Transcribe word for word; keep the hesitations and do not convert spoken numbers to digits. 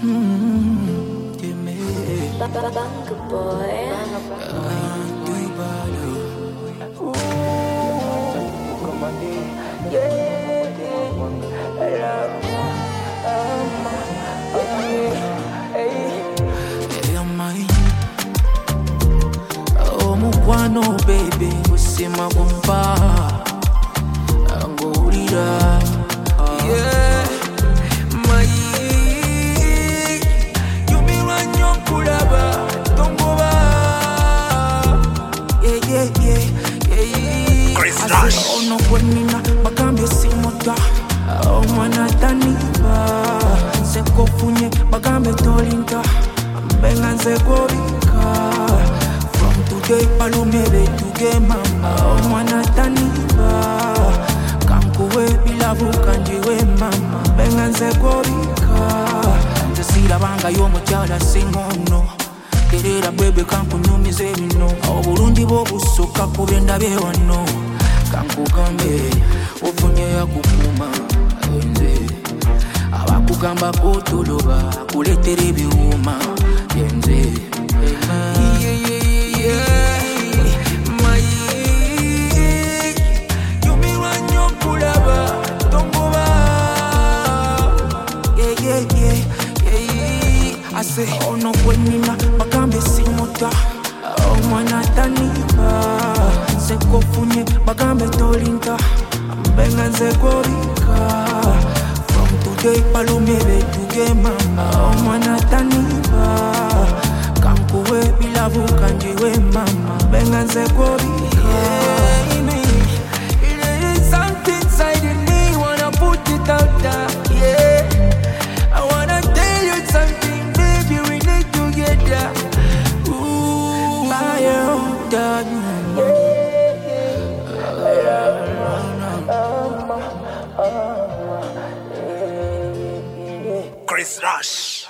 Mm, give me Banga boy. Oh, mukwano baby, usima kumpa angulira. Yeah, my you me run your kulaba, don't go back. Yeah, yeah, yeah, yeah. Chris I Rush. say, oh no, kwenina bakambe simota. Oh mwana taniba, seko funye bakambe tolinka, benga nzeko bika. From today, palumebe tuge mama. Oh mwana taniba, kankuwe bilavu kanjiwe mama. Benga nzeko bika, nzesira banga yomuchala singono. Kerera bwebe kankunyumize bino. Oburundi bobusoka kubenda bewano. Kankugambe ofunye yakukuma enze abakugamba kotoloba kuletera ebiwuma yenze yeah, yeah, yeah. My you me run your kulaba tongoba yeah, yeah, yeah, yeah. I say oh no kwenina bakambe simota oh mwana taniba seko funye bakambe tolinka benga nzeko bika. From today palumebe tuge mama. Oh mwana taniba kankuwe bilavu kanjiwe mama. Benga nzeko bika. Yeah, me. There is something inside in me, wanna put it out there. Yeah, I wanna tell you something, baby, we need together. Ooh, I am done. Chris Rush.